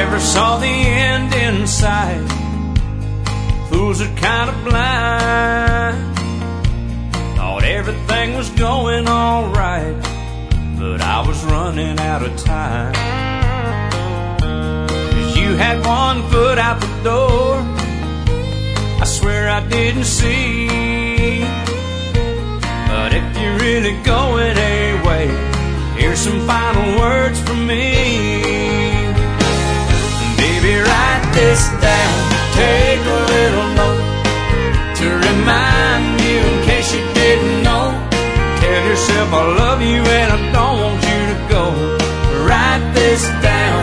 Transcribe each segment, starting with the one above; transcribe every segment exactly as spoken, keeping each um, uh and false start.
never saw the end in sight. Fools are kind of blind. Thought everything was going all right, but I was running out of time. 'Cause you had one foot out the door, I swear I didn't see. But if you're really going away, here's some final words from me. Baby, write this down, take a little note to remind you in case you didn't know. Tell yourself I love you and I don't want you to go. Write this down.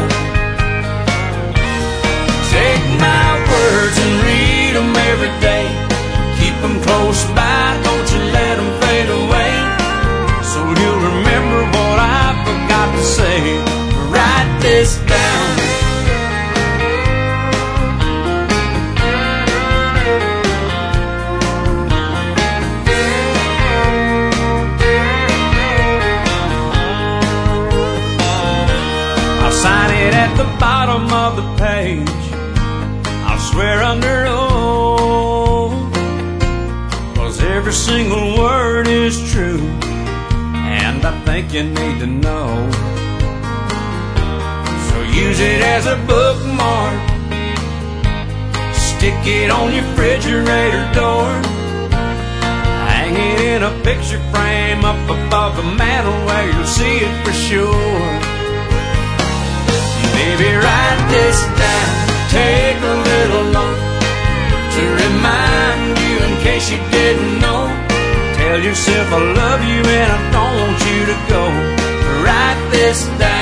Take my words and read them every day. Keep them close by, don't you let them fade away. So you'll remember what I forgot to say. Write this down. I'll sign it at the bottom of the page. I'll swear under oath, 'cause every single word is true, and I think you need to know. So use it as a bookmark, stick it on your refrigerator door, hang it in a picture frame up above the mantel where you'll see it for sure. Baby, write this down, take a little note to remind you in case you didn't know. Tell yourself I love you and I don't want you to go. Write this down.